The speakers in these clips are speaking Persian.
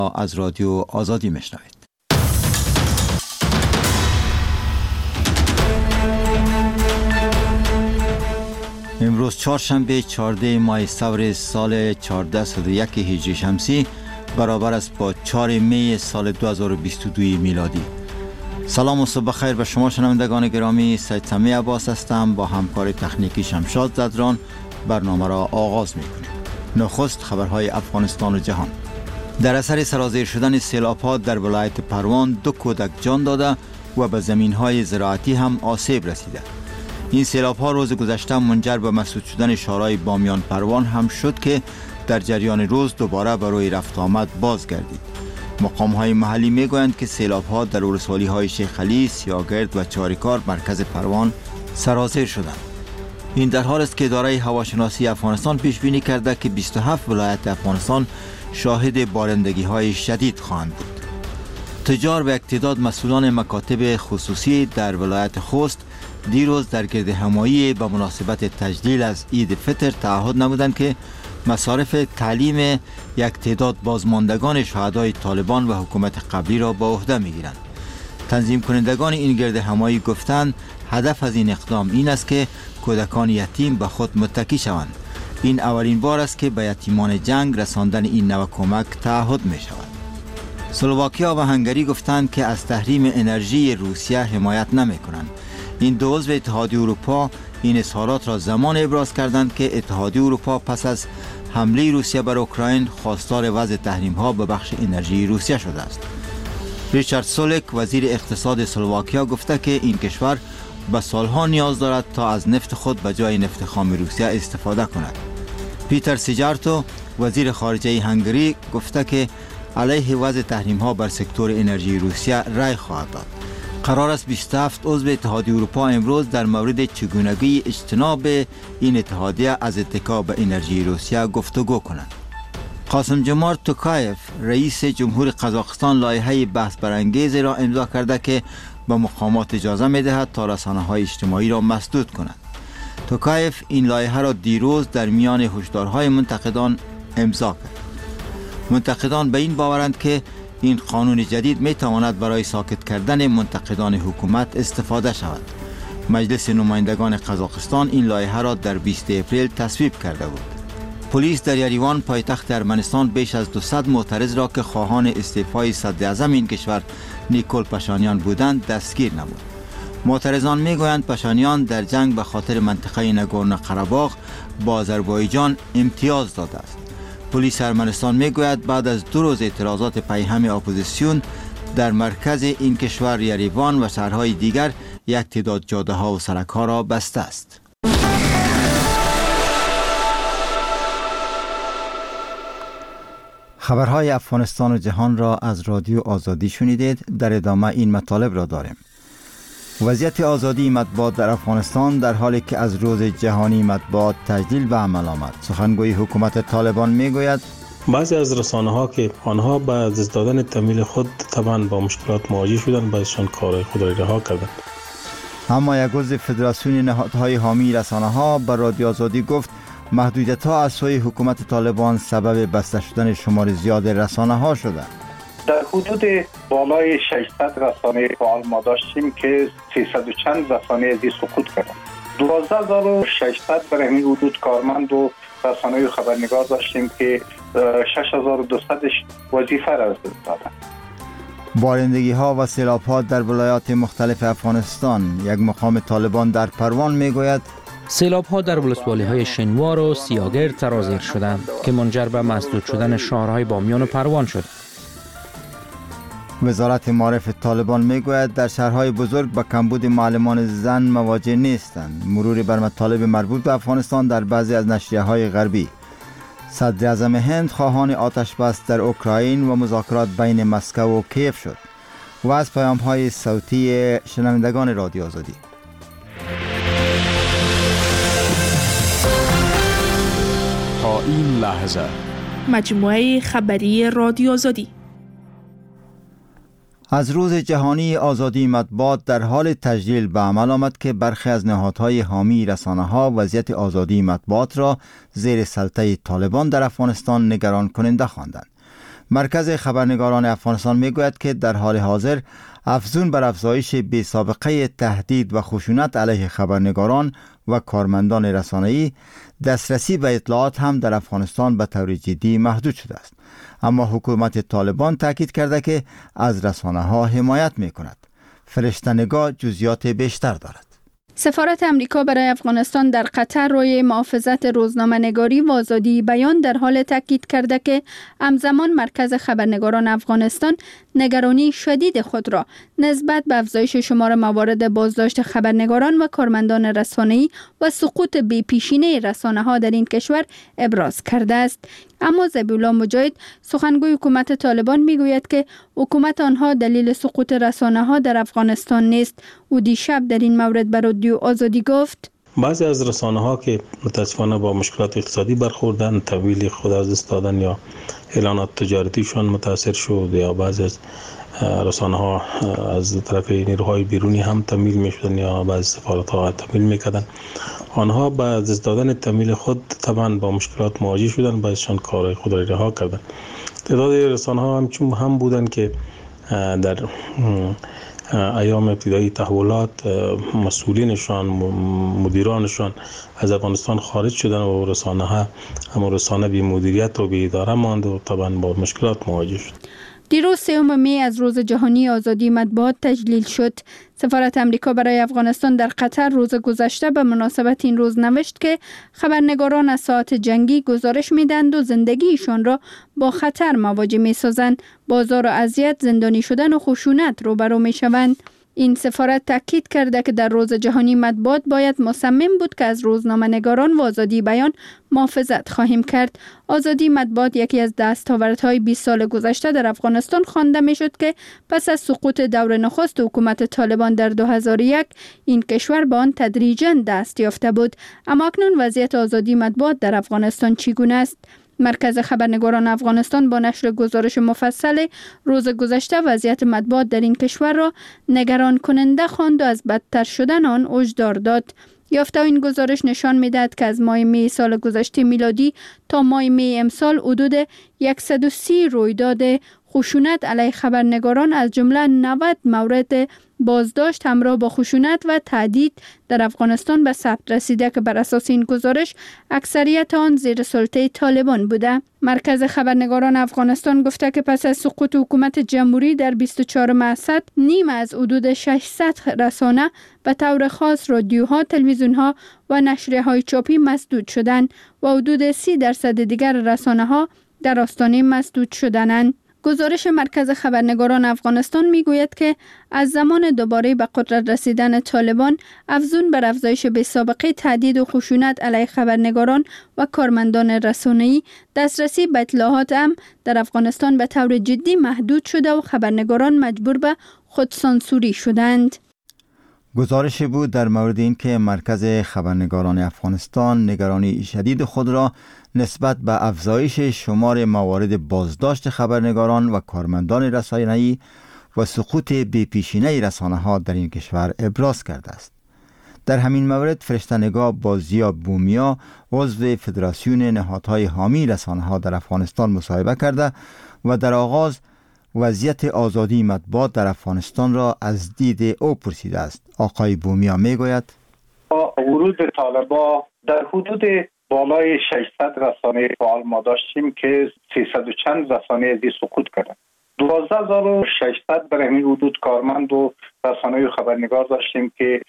از رادیو آزادی میشنوید. امروز چهارشنبه 14 ماه سور سال 1401 هجری شمسی برابر است با 4 می سال 2022 میلادی. سلام و صبح خیر به شما شنوندگان گرامی. سید سمی عباس هستم. با همکار تکنیکی شمشاد زدران برنامه را آغاز میکنیم. نخست خبرهای افغانستان و جهان. در اثر سرازیر شدن سیلاب‌ها در ولایت پروان 2 کودک جان داده و به زمین‌های زراعتی هم آسیب رسیده. این سیلاب‌ها روز گذشته منجر به مسدود شدن شارع بامیان پروان هم شد که در جریان روز دوباره به روی رفت آمد بازگردید. مقام‌های محلی می‌گویند که سیلاب‌ها در ولسوالی‌های شیخ علی، سیاگرد و چاریکار مرکز پروان سرازیر شدند. این در حال است که اداره هواشناسی افغانستان پیش بینی کرده که 27 ولایت افغانستان شاهد بارندگی‌های شدید خواهند بود. تجار و اقتداد مسئولان مکاتب خصوصی در ولایت خوست دیروز در گرد همایی به مناسبت تجلیل از عید فطر تعهد نمودند که مصارف تعلیم یک تعداد بازماندگان شهدای طالبان و حکومت قبلی را به عهده می‌گیرند. تنظیم کنندگان این گرد همایی گفتند هدف از این اقدام این است که کودکان یتیم به خود متکی شوند. این اولین بار است که به یتیمان جنگ رساندن این نوع کمک تعهد می شود. اسلواکیا و هنگری گفتند که از تحریم انرژی روسیه حمایت نمی کنند. این دو عضو اتحادیه اروپا این اظهارات را زمان ابراز کردند که اتحادیه اروپا پس از حمله روسیه بر اوکراین خواستار وضع تحریم ها به بخش انرژی روسیه شده است. ریچارد سولک وزیر اقتصاد اسلواکیا گفته که این کشور به سالها نیاز دارد تا از نفت خود به جای نفت خام روسیه استفاده کند. پیتر سیجارتو وزیر خارجه هنگری گفته که علیه وضع تحریم ها بر سکتور انرژی روسیه رای خواهد داد. قرار است 27 عضو اتحادیه اروپا امروز در مورد چگونگی اجتناب این اتحادیه از اتکا به انرژی روسیه گفتگو کنند. قاسم جمال توکایف رئیس جمهور قزاقستان لایحه بحث برانگیزی را امضا کرده که به مقامات اجازه می‌دهد تا رسانه‌های اجتماعی را مسدود کنند. توکایف این لایحه را دیروز در میان هشدارهای منتقدان امضا کرد. منتقدان به این باورند که این قانون جدید می‌تواند برای ساکت کردن منتقدان حکومت استفاده شود. مجلس نمایندگان قزاقستان این لایحه را در 20 اپریل تصویب کرده بود. پلیس در یریوان پایتخت ارمنستان بیش از 200 معترض را که خواهان استعفای صدر اعظم این کشور نیکول پاشانیان بودند دستگیر نمود. معترضان میگویند پاشانیان در جنگ به خاطر منطقه ناگورنو قره‌باغ با آذربایجان امتیاز داده است. پلیس ارمنستان میگوید بعد از 2 روز اعتراضات پیهم اپوزیسیون در مرکز این کشور یریوان و شهرهای دیگر یک تعداد جاده‌ها و سرک‌ها را بسته است. خبرهای افغانستان و جهان را از رادیو آزادی شنیدید. در ادامه این مطالب را داریم. وضعیت آزادی مطبوعات در افغانستان در حالی که از روز جهانی مطبوعات تجلیل به عمل آمد. سخنگوی حکومت طالبان میگوید بعضی از رسانه‌ها که آنها بعد از دادن تمویل خود طبعا با مشکلات مواجه شدند، بعضیشان کار خود را رها کردند. اما یک عضو فدراسیون نهادهای حامی رسانه‌ها به رادیو آزادی گفت محدودیت‌ها از سوی حکومت طالبان سبب بسته شدن شمار زیاد رسانه‌ها شده. در حدود بالای 600 رسانه فعال ما داشتیم که 300 و چند رسانه از سقوط کردند. 12600 برای همین حدود کارمند و رسانه خبرنگار داشتیم که 6200 وظیفه را از دست دادند. بارندگی‌ها و سیلاب‌ها در ولایات مختلف افغانستان. یک مقام طالبان در پروان میگوید سیلاب‌ها در ولسوالی‌های شنوار و سیاگرد سرازیر شدند که منجر به مسدود شدن شهرهای بامیان و پروان شد. وزارت معارف طالبان میگوید در شهرهای بزرگ با کمبود معلمان زن مواجه نیستند. مرور بر مطالب مربوط به افغانستان در بعضی از نشریه‌های غربی. صدر اعظم هند خواهان آتش بس در اوکراین و مذاکرات بین مسکو و کیف شد. و از پیام‌های صوتی شنوندگان رادیو آزادی. تا این لحظه مجموعه خبری رادیو آزادی. از روز جهانی آزادی مطبوعات در حال تجلیل به عمل آمد که برخی از نهادهای حامی رسانه‌ها وضعیت آزادی مطبوعات را زیر سلطه طالبان در افغانستان نگران کننده خواندند. مرکز خبرنگاران افغانستان میگوید که در حال حاضر افزون بر افزایش بی‌سابقه تهدید و خشونت علیه خبرنگاران و کارمندان رسانه‌ای، دسترسی به اطلاعات هم در افغانستان به طور جدی محدود شده است. اما حکومت طالبان تاکید کرده که از رسانه‌ها حمایت می‌کند. فرشته نگاه جزئیات بیشتر دارد. سفارت امریکا برای افغانستان در قطر روی محافظت روزنامه‌نگاری و آزادی بیان در حال تاکید کرده که همزمان مرکز خبرنگاران افغانستان نگرانی شدید خود را نسبت به افزایش شمار موارد بازداشت خبرنگاران و کارمندان رسانه‌ای و سقوط بی‌پیشینه رسانه‌ها در این کشور ابراز کرده است. اما ذبیحالله مجاهد، سخنگوی حکومت طالبان، میگوید که حکومت آنها دلیل سقوط رسانه‌ها در افغانستان نیست. او دیشب در این مورد به رادیو آزادی گفت: بعضی از رسانه‌ها که متاسفانه با مشکلات اقتصادی برخوردن، تحویل خود از دست دادن یا اعلانات تجارتیشان متاثر شد، یا بعضی از رسانه‌ها از طرف نیروهای بیرونی هم تمویل می‌شدن یا بعضی سفارت‌ها تمویل می‌کردن. آنها با از دست دادن تمویل خود طبعاً با مشکلات مواجه شدن، بعضیشان کار خود را رها کردن. تعداد رسانه‌ها هم بودند که در ایام ابتدایی تحولات مسئولینشان، مدیرانشان از افغانستان خارج شدن و رسانه بی مدیریت و بی اداره ماند و طبعا با مشکلات مواجه شد. دیروز 3 می از روز جهانی آزادی مطبوعات تجلیل شد. سفارت امریکا برای افغانستان در قطر روز گذشته به مناسبت این روز نوشت که خبرنگاران از ساعات جنگی گزارش میدند و زندگیشان را با خطر مواجه میسازند، بازار و اذیت، زندانی شدن و خشونت روبرو میشوند. این سفارت تاکید کرده که در روز جهانی مطبوعات باید مصمم بود که از روزنامه‌نگاران و آزادی بیان محافظت خواهیم کرد. آزادی مطبوعات یکی از دستاوردهای 20 سال گذشته در افغانستان خوانده میشد که پس از سقوط دور نخست حکومت طالبان در 2001 این کشور به آن تدریجاً دست یافته بود. اما اکنون وضعیت آزادی مطبوعات در افغانستان چگونه است؟ مرکز خبرنگاران افغانستان با نشر گزارش مفصل روز گذشته وضعیت مطبوعات در این کشور را نگران کننده خواند و از بدتر شدن آن هشدار داد. یافته این گزارش نشان می‌دهد که از ماه می سال گذشته میلادی تا ماه می امسال حدود 130 رویداد خشونت علیه خبرنگاران از جمله 90 مورد بازداشت همراه با خشونت و تهدید در افغانستان به ثبت رسیده که بر اساس این گزارش اکثریت آن زیر سلطه طالبان بوده. مرکز خبرنگاران افغانستان گفته که پس از سقوط حکومت جمهوری در 24 اسد نیم از حدود 600 رسانه به طور خاص رادیوها، تلویزیونها و نشریه‌های چاپی مسدود شدند و حدود 30% دیگر رسانه‌ها در آستانه مسدود شدند. گزارش مرکز خبرنگاران افغانستان میگوید که از زمان دوباره به قدرت رسیدن طالبان، افزون بر افزایش بی‌سابقه تهدید و خشونت علیه خبرنگاران و کارمندان رسانه‌ای، دسترسی به اطلاعات هم در افغانستان به طور جدی محدود شده و خبرنگاران مجبور به خودسانسوری شدند. گزارش بود در مورد این که مرکز خبرنگاران افغانستان نگرانی شدید خود را نسبت به افزایش شمار موارد بازداشت خبرنگاران و کارمندان رسانه‌ای و سقوط بی‌پیشینه رسانه‌ها در این کشور ابراز کرده است. در همین مورد فرشته نگاه با زیا بومیا، عضو فدراسیون نهادهای حامی رسانه‌ها در افغانستان مصاحبه کرده و در آغاز وضعیت آزادی مطبوعات در افغانستان را از دید او پرسیده است. آقای بومیا میگوید: با ورود طالبان در حدود بالای 600 رسانه فعال ما داشتیم که 300 و چند رسانه از سقوط کردند. 12600 برای همین حدود کارمند و رسانه خبرنگار داشتیم که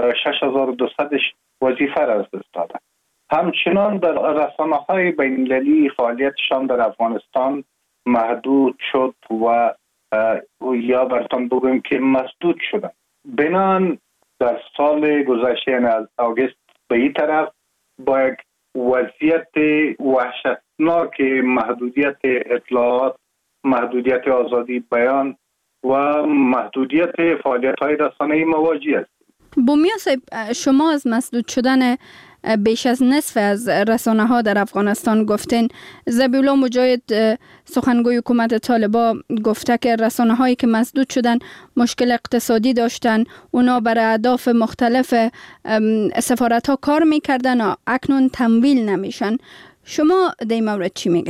6200 وظیفه را از دست دادند. همچنان در رسانه‌های بین‌المللی فعالیتشان در افغانستان محدود شد و یا براتون بگویم که مسدود شدند. بنان در سال گذشته از آگوست به این طرف با یک وضعیت وحشتناک محدودیت اطلاعات، محدودیت آزادی بیان و محدودیت فعالیت‌های رسانه‌ای مواجه است. بومیا صاحب، شما از مسدود شدن بیش از نصف از رسانه‌ها در افغانستان گفتین. ذبیحالله مجاهد، سخنگوی حکومت طالبان، گفته که رسانه‌هایی که مسدود شدن مشکل اقتصادی داشتن، اونا برای اهداف مختلف سفارت‌ها کار می‌کردن و اکنون تمویل نمیشن. شما در این مورد چی میگین؟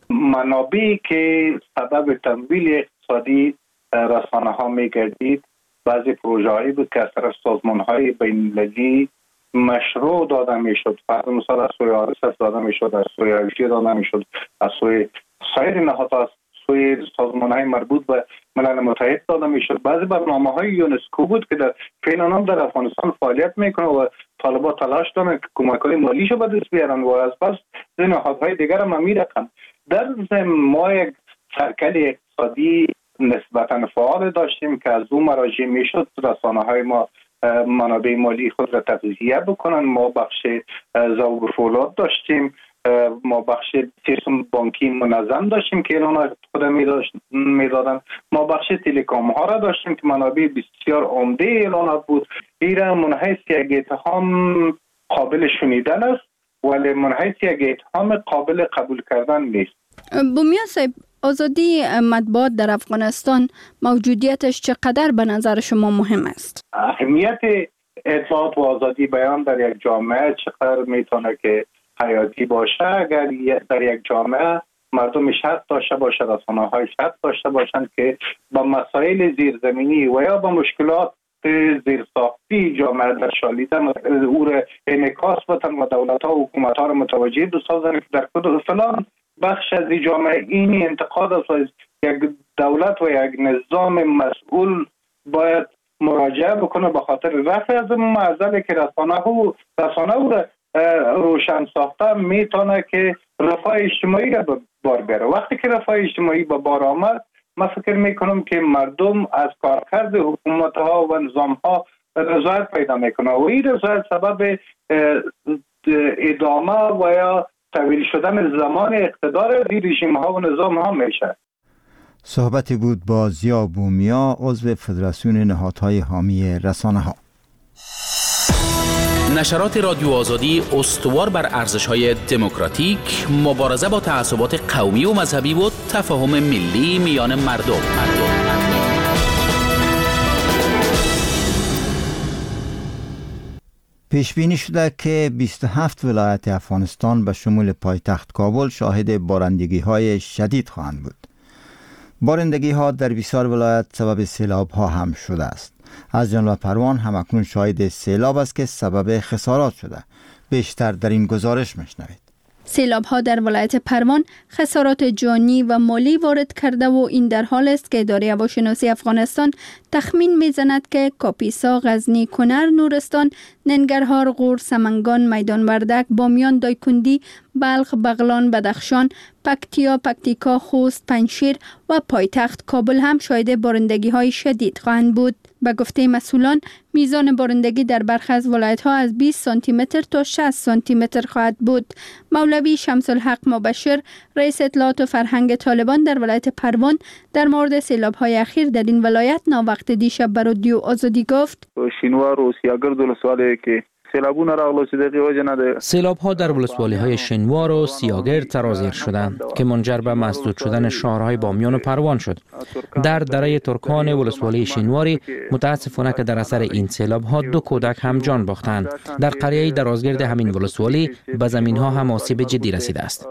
منابعی که سبب تمویل اقتصادی رسانه ها می گردید بعضی پروژه هایی بود که از طرف سازمان های بین المللی مشروع داده می شد. فرض مثال از سوی RSF داده می شد، از سوی IFC داده می شد، از سوی سایر نهادها، از سوی سازمان های مربوط به ملل متحد داده می شد. بعضی برنامه های یونسکو بود که در فعلا هم در افغانستان فعالیت میکنه و طالبان تلاش دارن که کمک های مالیشو به دست بیارن و از پس نهادهای دیگر هم میرقن. در ضمن ما یک سرکل اقتصادی نسبتا فعال داشتیم که از اون مراجع میشد رسانه های ما منابع مالی خود را تغذیه بکنن. ما بخش ذوق و فولاد داشتیم، ما بخش سیستم بانکی منظم داشتیم که اعلانات خود میدادن، ما بخش تلکام ها را داشتیم که منابع بسیار عمده اعلانات بود. ایرا منحیث یک اتهام قابل شنیدن است ولی منحیث یک اتهام قابل قبول کردن نیست. بومیا صاحب، آزادی مطبوعات در افغانستان موجودیتش چقدر به نظر شما مهم است؟ اهمیت اطلاعات و آزادی بیان در یک جامعه چقدر میتونه که حیاتی باشه اگر در یک جامعه مردم شرط داشته باشه، رسانه های شرط داشته باشند که با مسائل زیرزمینی و یا با مشکلات زیرساختی جامعه در شالیدن او را انعکاس بدن و دولت ها و حکومت ها را متوجه بسازن که در فلان بخش از جامعه این انتقاد است و یک دولت و یک نظام مسئول باید مراجعه بکنه به خاطر رفع از معضله که رسانه او را روشن ساخته میتونه که رفاه اجتماعی را به بار بیاره. وقتی که رفاه اجتماعی به بار آمد من فکر میکنم که مردم از کارکرد حکومت ها و نظام ها رضایت پیدا میکنه و این رضایت سبب ادامه و یا طویل شدن زمان اقتدار رژیم ها و نظام ها میشه. صحبتی بود با ضیا بومیا، عضو فدراسیون نهادهای حامی رسانه ها. نشرات رادیو آزادی استوار بر ارزش‌های دموکراتیک، مبارزه با تعصبات قومی و مذهبی و تفاهم ملی میان مردم. پیش بینی شده که 27 ولایت افغانستان به شمول پایتخت کابل شاهد بارندگی‌های شدید خواهند بود. بارندگی‌ها در بسیار ولایت سبب سیلاب‌ها هم شده است. از جمله پروان همکنون شاهد سیلاب است که سبب خسارات شده. بیشتر در این گزارش میشنوید. سیلاب‌ها در ولایت پروان خسارات جانی و مالی وارد کرده و این در حال است که اداره هواشناسی افغانستان تخمین میزند که کاپیسا، غزنی، کنر، نورستان، ننگرهار، غور، سمنگان، میدان وردک، بامیان، دایکندی، بلخ، بغلان، بدخشان، پکتیکا، خوست، پنجشیر و پایتخت کابل هم شاهد بارندگی‌های شدید خواهند بود. به گفته مسئولان میزان بارندگی در برخی از ولایت‌ها از 20 سانتی متر تا 60 سانتی متر خواهد بود. مولوی شمس الحق مبشر، رئیس اطلاعات و فرهنگ طالبان در ولایت پروان، در مورد سیلاب‌های اخیر در این ولایت ناوقت دیشب به رادیو آزادی گفت: شینوار و سیاگرد ولسوالی که سیلابونه راغلو چې دغه وجه نه ده. سیلاب‌ها در ولسوالی‌های شنوار و سیاگرد سرازیر شدند که منجر به مسدود شدن شهرهای بامیان و پروان شد. در دره ترکان ولسوالی شنواری متاسفانه که در اثر این سیلاب‌ها 2 کودک هم جان باختند. در قریه درازگرد همین ولسوالی به زمین‌ها هم آسیب جدی رسیده است.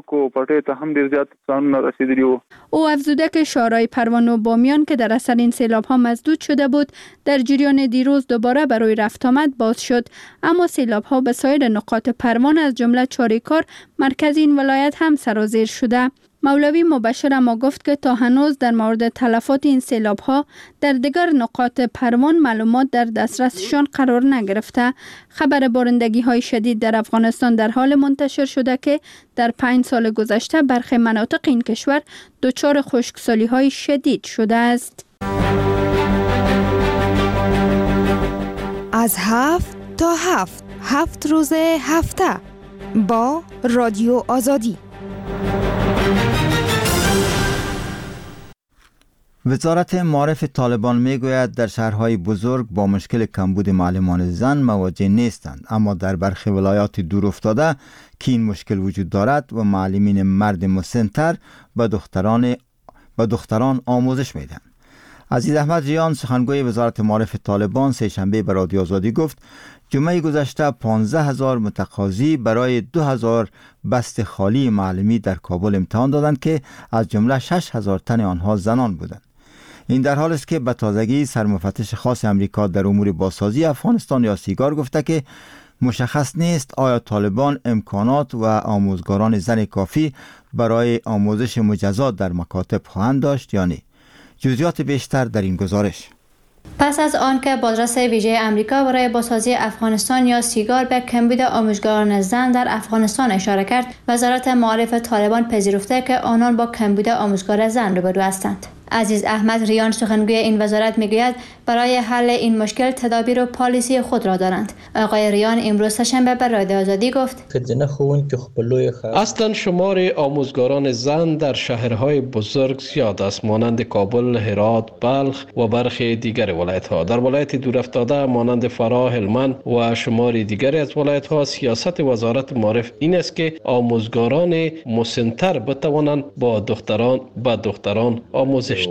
او افزوده که شهرهای پروان و بامیان که در اثر این سیلاب‌ها مسدود شده بود در جریان دیروز دوباره برای رفت آمد باز شد، اما سیلاب‌ها به سایر نقاط پروان از جمله چاریکار مرکز این ولایت هم سرازیر شده. مولوی مبشر اما گفت که تا هنوز در مورد تلفات این سیلاب‌ها در دیگر نقاط پروان معلومات در دسترسشان قرار نگرفته. خبر بارندگی‌های شدید در افغانستان در حال منتشر شده که در 5 سال گذشته برخی مناطق این کشور دچار خشکسالی‌های شدید شده است. از 7 تا 7 روز هفته با رادیو آزادی. وزارت معارف طالبان میگوید در شهرهای بزرگ با مشکل کمبود معلمان زن مواجه نیستند، اما در برخی ولایات دور افتاده که این مشکل وجود دارد و معلمین مرد مسن‌تر به دختران آموزش میدهند. عزیز احمد ریان سخنگوی وزارت معارف طالبان سه‌شنبه به رادیو آزادی گفت جمعه گذشته 15,000 متقاضی برای 2,000 بست خالی معلمی در کابل امتحان دادند که از جمله 6,000 تن آنها زنان بودند. این در حال است که به تازگی سرمفتش خاص امریکا در امور بازسازی افغانستان یا سیگار گفته که مشخص نیست آیا طالبان امکانات و آموزگاران زن کافی برای آموزش مجزات در مکاتب خواهند داشت یا نه. جزئیات بیشتر در این گزارش. پس از آنکه بازرس ویژه امریکا برای بازسازی افغانستان یا سیگار به کمبود آموزگاران زن در افغانستان اشاره کرد، وزارت معارف طالبان پذیرفته که آنان با کمبود آموزگار زن روبرو هستند. عزیز احمد ریان سخنگوی این وزارت میگوید برای حل این مشکل تدابیر و پالیسی خود را دارند. آقای ریان امروز سه‌شنبه به رادیو آزادی گفت اصلا شمار آموزگاران زن در شهرهای بزرگ زیاد است، مانند کابل، هرات، بلخ و برخی دیگر ولایت‌ها. در ولایت دورافتاده مانند فراه، هلمند و شمار دیگری از ولایت‌ها سیاست وزارت معارف این است که آموزگاران مسن‌تر بتوانند با دختران آموزش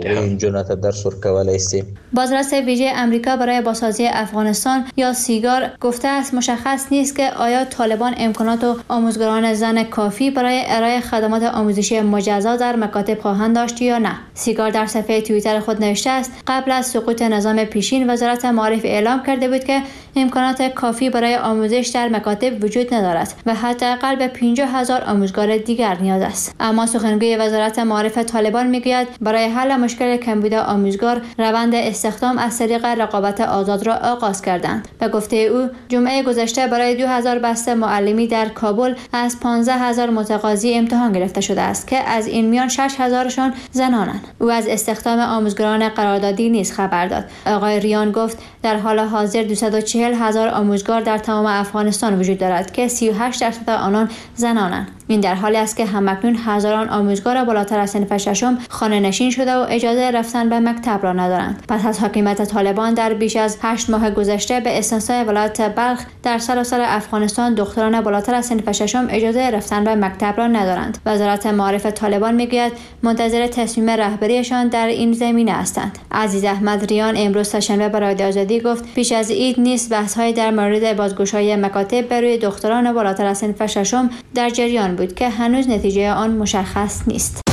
بازرس ویژه امریکا برای بازسازی افغانستان یا سیگار گفته است مشخص نیست که آیا طالبان امکانات و آموزگاران زن کافی برای ارائه خدمات آموزشی مجزا در مکاتب خواهند داشت یا نه. سیگار در صفحه توییتر خود نوشته است قبل از سقوط نظام پیشین وزارت معارف اعلام کرده بود که امکانات کافی برای آموزش در مکاتب وجود ندارد و حداقل به 50,000 آموزگار دیگر نیاز است. اما سخنگوی وزارت معارف طالبان میگوید برای حل مشکل کمبود آموزگار روند استخدام از طریق رقابت آزاد را آغاز کردند. به گفته او جمعه گذشته برای 2,000 بسته معلمی در کابل از 15,000 متقاضی امتحان گرفته شده است که از این میان 6,000شان زنانند. او از استخدام آموزگاران قراردادی نیز خبر داد. آقای ریان گفت در حال حاضر 240,000 آموزگار در تمام افغانستان وجود دارد که 38% آنان زنانند. این در حالی است که همکنون هزاران آموزگار بالاتر از صنف ششم خانه نشین شده و اجازه رفتن به مکتب را ندارند. پس از حاکمیت طالبان در بیش از 8 ماه گذشته به استثنای ولایت بلخ در سراسر افغانستان دختران بالاتر از صنف ششم اجازه رفتن به مکتب را ندارند. وزارت معارف طالبان میگوید منتظر تصمیم رهبریشان در این زمینه هستند. عزیز احمد ریان امروز سه‌شنبه به رادیو آزادی گفت پیش از عید نیز بحث‌های در مورد بازگشایی مکاتب برای دختران بالاتر از صنف ششم در جریان بود که هنوز نتیجه آن مشخص نیست.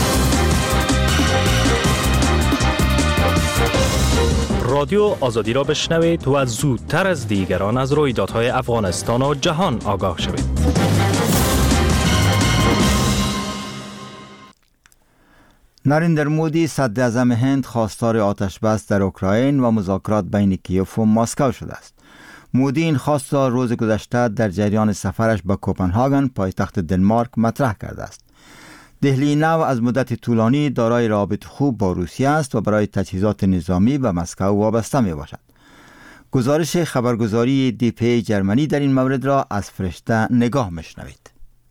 رادیو آزادی را بشنوید و زودتر از دیگران از رویدادهای افغانستان و جهان آگاه شوید. نریندر مودی صدر اعظم هند خواستار آتش بس در اوکراین و مذاکرات بین کیف و مسکو شده است. مودی این خواست را روز گذشته در جریان سفرش به کوپنهاگن پایتخت دنمارک مطرح کرده است. دهلی نو از مدت طولانی دارای روابط خوب با روسیه است و برای تجهیزات نظامی به مسکو وابسته می باشد. گزارش خبرگزاری DPA جرمنی در این مورد را از فرشته نگاه میشنوید.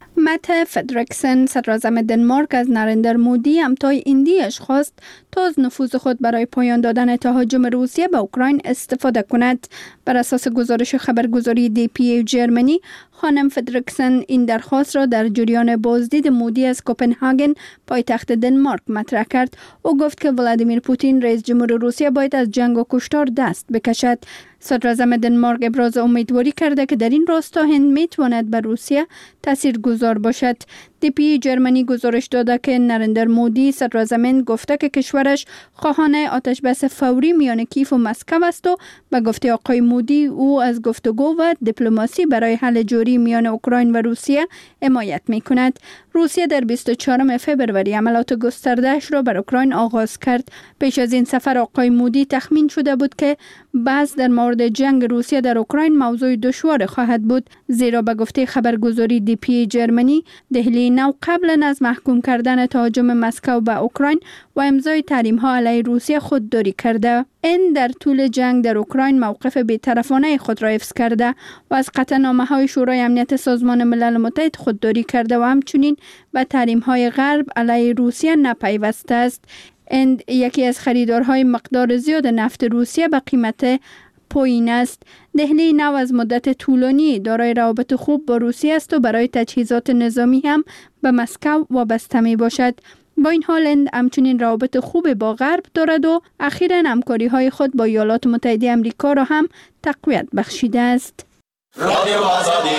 مته فدرکسن صدراعظم دنمارک از نریندر مودی امتای ایندیش خواست تا از نفوذ خود برای پایان دادن تهاجم روسیه به اوکراین استفاده کند. بر اساس گزارش خبرگزاری DPA جرمنی، خانم فدرکسن این درخواست را در جریان بازدید مودی از کوپنهاگن پایتخت دنمارک مطرح کرد. او گفت که ولادیمیر پوتین رئیس جمهور روسیه باید از جنگ و کشتار دست بکشد. صدراعظم دنمارک ابراز امیدواری کرده که در این راستا هند میتواند بر روسیه تاثیرگذار باشد. DPA جرمنی گزارش داده که نریندر مودی صدراعظم گفته که کشورش خواهان آتش بس فوری میان کیف و مسکو است و به گفته آقای مودی او از گفتگو و دیپلماسی برای حل جوری میان اوکراین و روسیه حمایت میکند. روسیه در 24 فوریه عملیات گسترده‌اش را بر اوکراین آغاز کرد. پیش از این سفر آقای مودی تخمین شده بود که بحث در مورد جنگ روسیه در اوکراین موضوع دشوار خواهد بود، زیرا به گفته خبرگزاری DPA جرمنی دهلی نو قبل از محکوم کردن تهاجم مسکو به اوکراین و امضای تحریم‌ها علیه روسیه خودداری کرده. این در طول جنگ در اوکراین موقف بی‌طرفانه خود را حفظ کرده و از قطعنامه‌های شورای امنیت سازمان ملل متحد خودداری کرده و همچنین به تحریم‌های غرب علیه روسیه نپیوسته است. هند یکی از خریدارهای مقدار زیاد نفت روسیه به قیمت پایین است. دهلی نو از مدت طولانی دارای روابط خوب با روسیه است و برای تجهیزات نظامی هم به مسکو وابسته می باشد. با این حال هند همچنین روابط خوب با غرب دارد و اخیراً همکاری‌های خود با ایالات متحده آمریکا را هم تقویت بخشیده است. رادیو آزادی.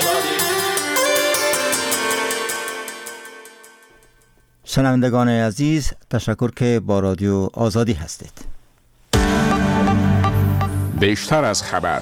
شنوندگان عزیز، تشکر که با رادیو آزادی هستید. بیشتر از خبر.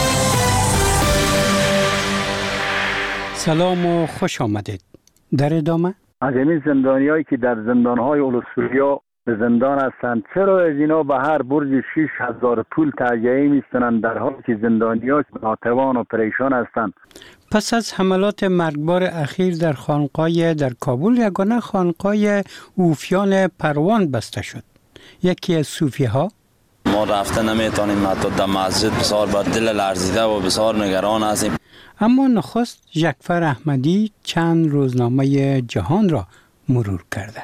سلام و خوش آمدید. در ادامه از این زندانیایی که در زندانهای اولوسوریا به زندان هستند، چرا از اینا به هر برج 6,000 پول تهیه می‌کنند در حالی که زندانی‌ها ناتوان و پریشان هستند؟ پس از حملات مرگبار اخیر در خانقاه در کابل، یگانه خانقاه اوفیان پروان بسته شد. یکی از صوفی‌ها: ما رفته نمیتونیم، حتی در مسجد بسیار بر دل لرزیده و بسیار نگران هستیم. اما نخست ژکفر احمدی چند روزنامه جهان را مرور کرده.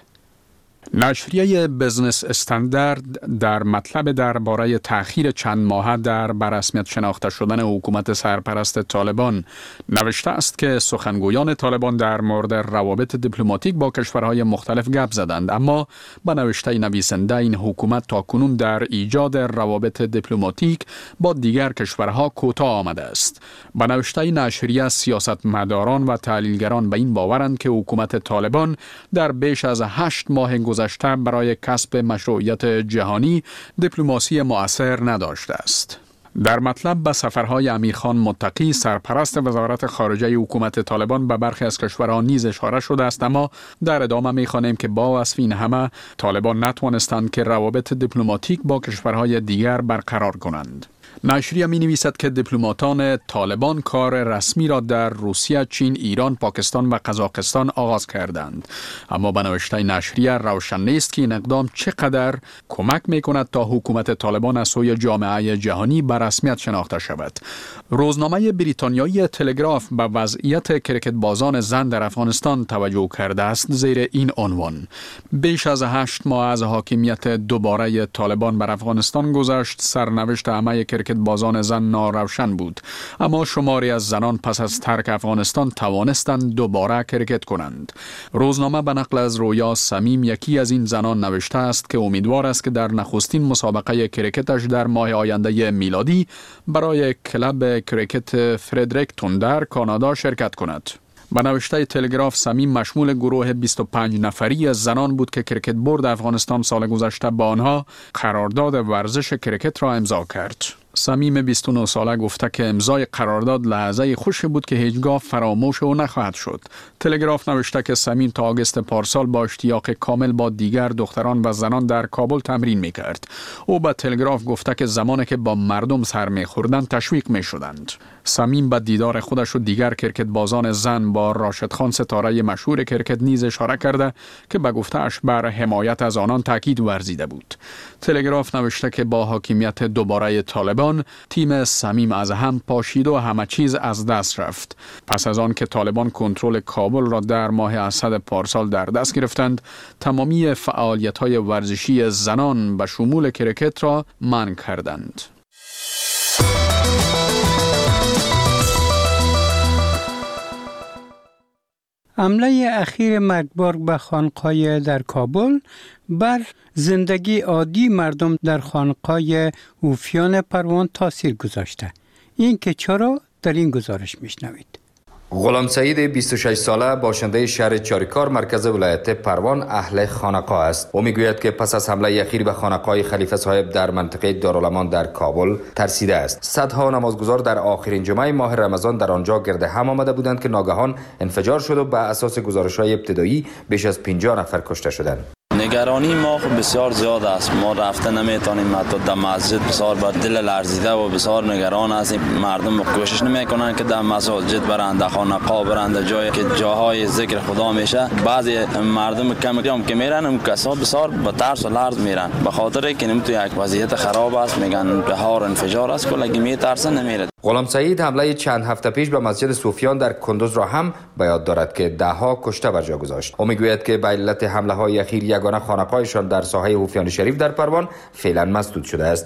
نشریه بزنس استاندارد در مطلب درباره تأخیر چند ماهه در برسمیت شناخته شدن حکومت سرپرست طالبان نوشته است که سخنگویان طالبان در مورد روابط دیپلماتیک با کشورهای مختلف گپ زدند، اما به نوشته نویسنده این حکومت تاکنون در ایجاد روابط دیپلماتیک با دیگر کشورها کوتاه آمده است. به نوشته نشریه، سیاستمداران و تحلیلگران به این باورند که حکومت طالبان در بیش از 8 ماه گذشته برای کسب مشروعیت جهانی دیپلماسی مؤثر نداشته است. در مطلب به سفرهای امیرخان متقی، سرپرست وزارت خارجه حکومت طالبان، به برخی از کشورها نیز اشاره شده است، اما در ادامه می‌خوانیم که با وصف این همه طالبان نتوانستند که روابط دیپلماتیک با کشورهای دیگر برقرار کنند. نشریه می نویسد که دیپلماتان طالبان کار رسمی را در روسیه، چین، ایران، پاکستان و قزاقستان آغاز کردند، اما به نوشته نشریه روشن نیست که این اقدام چقدر کمک می کند تا حکومت طالبان از سوی جامعه جهانی به رسمیت شناخته شود. روزنامه بریتانیایی تلگراف به وضعیت کرکت بازان زن در افغانستان توجه کرده است، زیر این عنوان: بیش از 8 ماه از حاکمیت دوباره طالبان بر افغانستان گذشت، سرنوشت همه کرکت بازان زن ناروشن بود، اما شماری از زنان پس از ترک افغانستان توانستند دوباره کرکت کنند. روزنامه به نقل از رویا صمیم، یکی از این زنان، نوشته است که امیدوار است که در نخستین مسابقه کرکتش در ماه آینده میلادی برای کلب کرکت فردریکتون در کانادا شرکت کند. به نوشته تلگراف، صمیم مشمول گروه 25 نفری از زنان بود که کرکت بورد افغانستان سال گذشته با آنها قرارداد ورزش کرکت را امضا کرد. صمیم 29 ساله گفته که امضای قرارداد لحظه خوشی بود که هیچگاه فراموش او نخواهد شد. تلگراف نوشته که صمیم تا آگوست پارسال با اشتیاق کامل با دیگر دختران و زنان در کابل تمرین می‌کرد. او به تلگراف گفته که زمانی که با مردم سر می‌خوردند تشویق می‌شدند. صمیم به دیدار خودش و دیگر کرکت بازان زن با راشد خان، ستاره مشهور کرکت، نیز اشاره کرده که به گفته‌اش بر حمایت از آنان تاکید ورزیده بود. تلگراف نوشته که با حاکمیت دوباره طالبان تیم صمیم از هم پاشید و همه چیز از دست رفت. پس از آن که طالبان کنترل کابل را در ماه اسد پارسال در دست گرفتند، تمامی فعالیت‌های ورزشی زنان به شمول کرکت را منع کردند. حمله اخیر مرگبار به خانقاه در کابل بر زندگی عادی مردم در خانقاه اوفیان پروان تاثیر گذاشته. این که چرا در این گزارش میشنوید. غلام سعید 26 ساله باشنده شهر چاریکار مرکز ولایت پروان اهل خانقاه است. او میگوید که پس از حمله اخیر به خانقاه خلیفه صاحب در منطقه دارالامان در کابل ترسیده است. صدها نمازگزار در آخرین جمعه ماه رمضان در آنجا گرد هم آمده بودند که ناگهان انفجار شد و به اساس گزارش‌های ابتدایی بیش از 50 نفر کشته شدند. نگرانی ما بسیار زیاد است. ما رفته نمیتونیم، حتی در مسجد بسیار بر دل لرزیده و بسیار نگران هستیم. مردم کوشش نمیکنن که در مساجد برند، خانقاه برند، جایی که جاهای ذکر خدا میشه. بعضی مردم کم که میرن، اون کسا بسیار با ترس و لرز میرن، به خاطر که نمیتو یک وضعیت خراب است، میگن بهار انفجار است، کلا میترسن نمیره. غلام سعید حمله چند هفته پیش به مسجد صوفیان در کندوز را هم به یاد دارد که دهها کشته بر جا گذاشت. او میگوید که به علت حمله های اخیر یگانه خانقاهشان در ساحه اوفیان شریف در پروان فعلا مسدود شده است.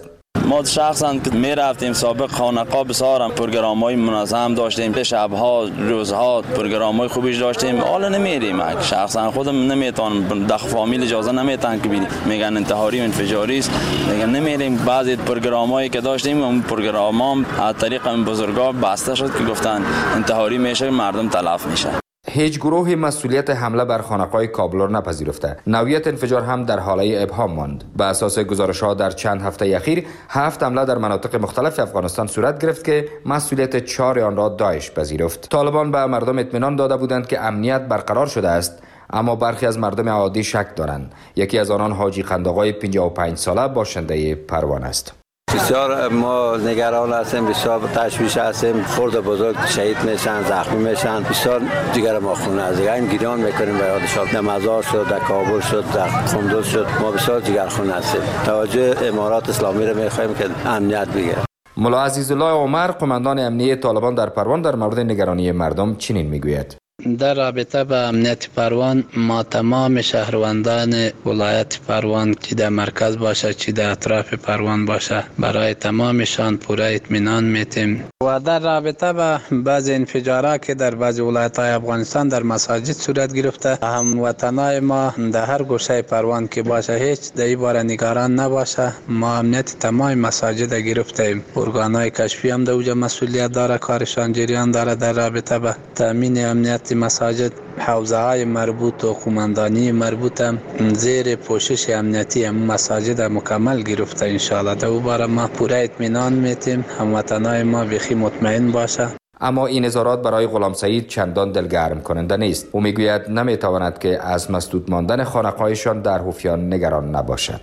ما شخصا که می رفتیم سابق خانقاه بسیار پروگرام‌های منظم داشتیم، شب‌ها روزها پروگرام‌های خوبی داشتیم. حالا نمیریم، شخصا خودم نمیتونم، داخل فامیل اجازه نمیتن که میگن انتحاری و انفجاری است، میگن نمیریم. بعضی پروگرام‌هایی که داشتیم اون پروگرام‌ها از طریق این بزرگا بسته شد که گفتن انتحاری میشه، مردم تلف میشه. هیچ گروهی مسئولیت حمله بر خانقاه کابل را نپذیرفته. نوعیت انفجار هم در حاله ابهام ماند. به اساس گزارش‌ها در چند هفته اخیر 7 حمله در مناطق مختلف افغانستان صورت گرفت که مسئولیت 4 آن را داعش پذیرفت. طالبان به مردم اطمینان داده بودند که امنیت برقرار شده است، اما برخی از مردم عادی شک دارند. یکی از آنان حاجی قنداقای 55 ساله باشنده پروان است. بسیار ما نگران هستیم، بسیار تشویش هستیم. خرد بزرگ شهید میشن، زخمی میشن. بسیار جگر ما خونه از دیگه گریان میکنیم به یادشان. در مزار شد، در کابل شد، در قندوز شد. ما بسیار جگر خونه هستیم. توجه امارات اسلامی را میخوایم که امنیت بگیره. ملا عزیزالله عمر قماندان امنیه طالبان در پروان در مورد نگرانی مردم چنین میگوید: در رابطه با امنیت پروان ما تمام شهروندان ولایت پروان که در مرکز باشه چی در اطراف پروان باشه برای تمامشان پوره اطمینان میتیم. و در رابطه با بعض انفجارات که در بعض ولایت‌های افغانستان در مساجد صورت گرفته، هموطنای ما در هر گوشه پروان که باشه هیچ در این باره نگران نباشه. ما امنیت تمام مساجد گرفتیم. ارگان‌های کشفی هم در اوجا مسئولیت داره، کارشان جریان داره در رابطه با تامین امنیت مساجد. حوزه های مربوط و قماندانی مربوط هم زیر پوشش امنیتی مساجد مکمل گرفته. انشاءالله در او باره ما پوره اطمینان میتیم، هموطنای ما بخی مطمئن باشه. اما این اظهارات برای غلام سعید چندان دلگرم کننده نیست. او میگوید نمیتواند که از مسدود ماندن خانقاهشان در هوفیان نگران نباشد.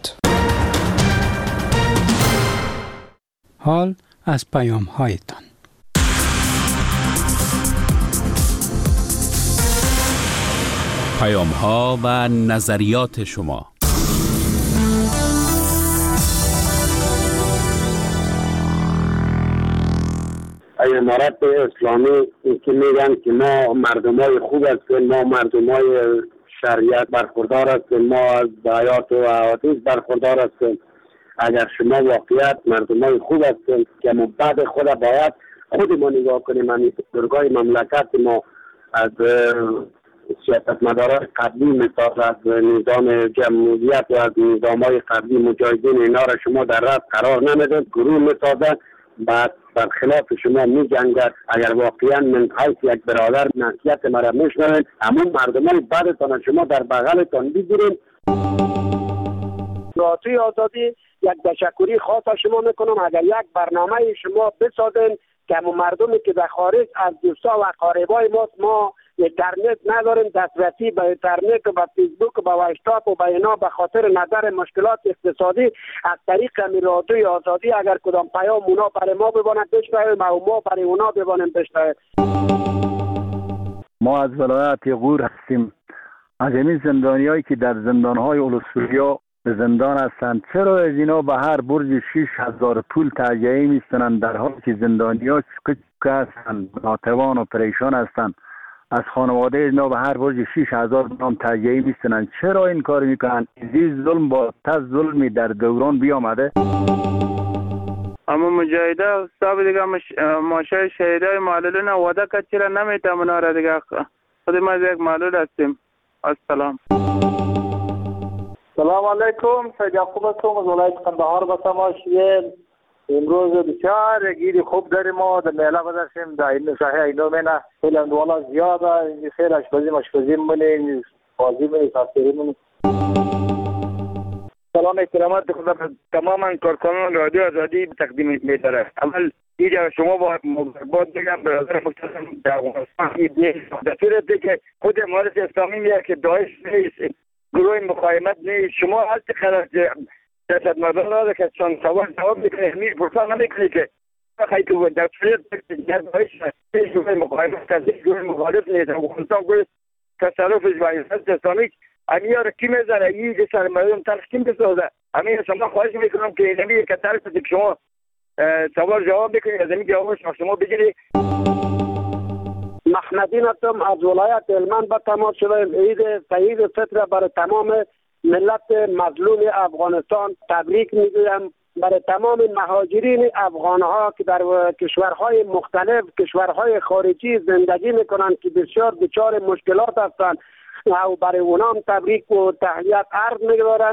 حال از پیام هایتان. پیام ها و نظریات شما. امارات اسلامی که میگن که ما مردمای خوب هستیم، ما مردمای شریعت برخوردار هستیم، ما از حیات و حوادث برخوردار هستیم. اگر شما واقعیت مردمای خوب هستیم که ما بعد خود باید خودمون نگاه کنیم. این بزرگای مملکت ما از سیاستمداران قبلی مثل از نظام جمهوریت و از نظام‌های قبلی مجاهدین اینا را شما در رأس قرار نمیدید، گروه میسازد، بعد برخلاف شما می‌جنگد. اگر واقعا من حیث یک برادر نصیحت مرا میشنوید، همون مردمای بعدتان شما در بغلتان بگیرید. رادیوی آزادی یک تشکری خاص شما میکنم. اگر یک برنامه شما بسازین که مردمی که در خارج از دوستا و اقاربای ما اینترنت نداریم، دسترسی به اینترنت و به فیسبوک و به واتساپ و به اینا به خاطر نظر مشکلات اقتصادی از طریق رادیوی آزادی اگر کدام پیام اونا برای ما ببانند بشنویم و ما برای اونا ببانیم بشنویم. ما از ولایت غور هستیم. از این زندانیایی که در زندانهای اولوسوریا به زندان هستند، چرا از اینا به هر برج 6000 پول تهیه میستنند، در حالی که زندانی‌ها که هستند ناتوان و پریشان هستند؟ از خانواده اینا به هر برج 6000 نام تهیه میستنند. چرا این کار میکنند؟ این ظلم با تز ظلمی در دوران بیامده. اما مجاهده صاحب دیگه ماشه شهیدای معلولین وعده کرد چرا نمیتونه را دیگه خود ما یک معلول هستیم. السلام. سلام علیکم. سید یعقوب هستم از ولایت قندهار به تماس. امروز بسیار گیری خوب داریم ما در میله بدرسیم در این ساحه اینو منه خیلی اندوالا زیاده. خیلی اشپزی منه بازی منه تاثیری منه. سلام احترامات خدا تماما کارکنان رادیو آزادی تقدیم می‌دارم. اول اینجا شما باید بگم برادر مختصم در افغانستان در صورتی که خود امارت اسلامی میگه که داعش نیست، گروه مقاومت نیست، شما هر چقدر جسد مردان را که چون سوال جواب میکنه همین پرسان نمیکنی که خیلی که در صورت که داعش نیست، گروه مقاومت نیست، گروه مخالف نیست، افغانستان گروه تصرفش و امارت اسلامی همین را کی میزنه؟ این جسد مردم تلخ کی بسازه؟ همین شما خواهش میکنم که نمیگه که طرف که شما سوال جواب بکنید، از این جوابش شما بگیرید. محمدین هستم از ولایت هلمند به تماس شدم. عید سعید فطر برای تمام ملت مظلوم افغانستان تبریک میگویم. برای تمام مهاجرین افغان ها که در کشورهای مختلف، کشورهای خارجی زندگی میکنند که بسیار دچار مشکلات هستند و برای اونام تبریک و تحیت عرض می‌دارم.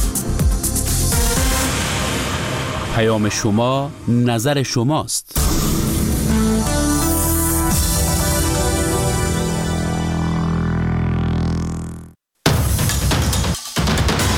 پیام شما، نظر شماست.